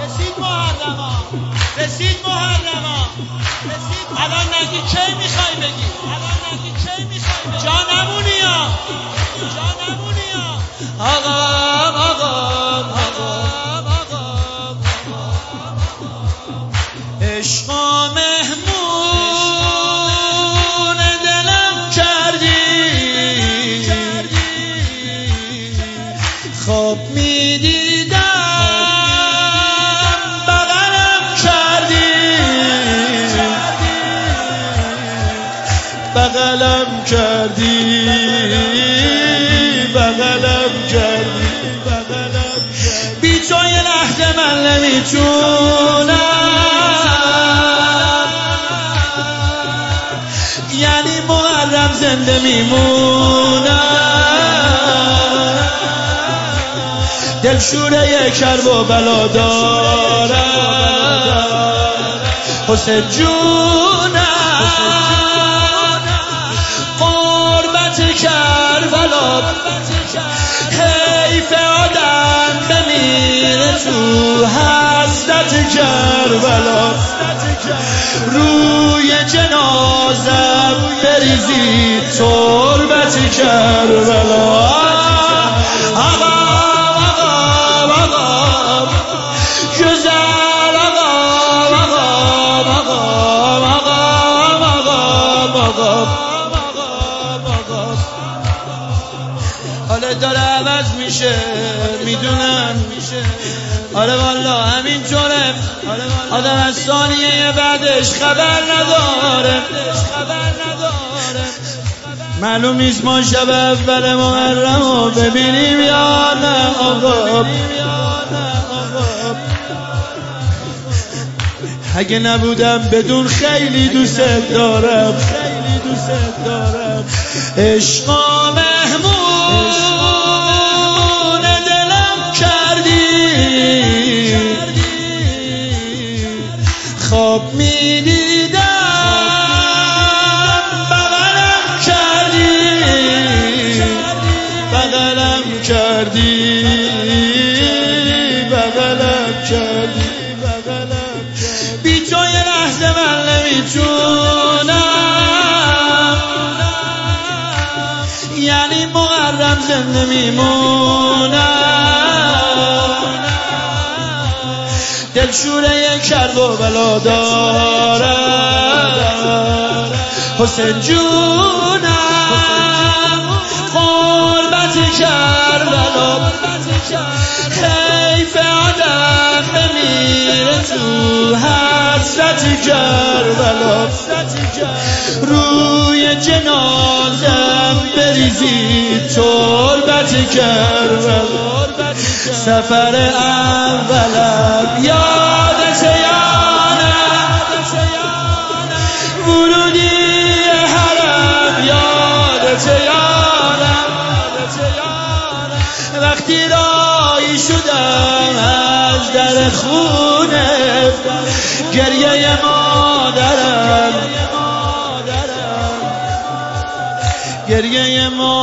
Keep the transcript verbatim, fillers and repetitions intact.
رسید محرما رسید محرما الان نگی کی میخوای بگی الان نگی کی میخوای بگی جانمونی ها جانمونی ها آقام آقام آقام آقام عشق و مهمون دلم کردی خواب میدیدم بغلم کردی بغلم کردی بغلم کردی بی تو یه لحظه من نمیتونم یعنی محرم زنده میمونم دلشوره کرب و بلا دارم حسین جونم قربت کربلا حیف آدم بمیره تو حسرت کربلا روی جنازم بریزی تربت کربلا آقا حالا داره عوض میشه میدونم آره والا همینطوره آدم از ثانیه بعدش خبر نداره معلوم نیست ما شب اول محرم رو ببینیم یا نه آقا اگه نبودم بدون خیلی دوست دارم عشق و مهمون دلم کردی خواب میدیدم بغلم کردی بغلم کردی بغلم کردی بی تو یه لحظه من نمیتونم یعنی محرم زنده میمونم دلشوره کرب و بلا دارم حسین جونم قربت کربلا حیف آدم بمیره تو حسرت کربلا روی جنازم بریزی تربت کربلا سفر اولم یادت یانم ورودی حرم یادت یانم وقتی راهی شدم از در خونه گریه مادرم گریه مادرم